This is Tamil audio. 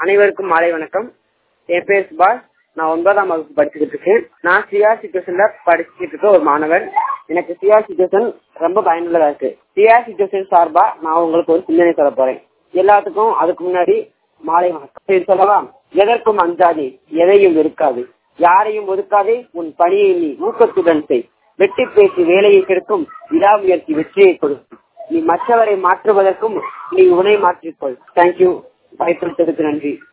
அனைவருக்கும் மாலை வணக்கம். என் பேர் சுபாஷ். நான் 9ஆம் வகுப்பு படிச்சுக்கிட்டு இருக்கேன். நான் சிஆர் சிச்சுவேஷன்ல படிச்சுக்கிட்டு இருக்க ஒரு மாணவன். எனக்கு சிஆர் சிச்சுவேஷன் ரொம்ப பயனுள்ளதா இருக்கு. சிஆர் சிச்சுவேஷன் சார்பா நான் உங்களுக்கு ஒரு சிந்தனை சொல்ல போறேன். எல்லாத்துக்கும் அதுக்கு முன்னாடி மாலை வணக்கம் சொல்லவா? எதற்கும் அஞ்சாதே, எதையும் வெறுக்காது, யாரையும் ஒதுக்காதே, உன் பணியை நீ ஊக்கத்துடன் செய். வெட்டி பேசி வேலையை கெடுக்கும், விடாமுயற்சி வெற்றியை கொடுக்கும். நீ மற்றவரை மாற்றுவதற்கும் நீ உன்னை மாற்றிக்கொள். தேங்க்யூ. வாய்ப்பளித்ததுக்கு நன்றி.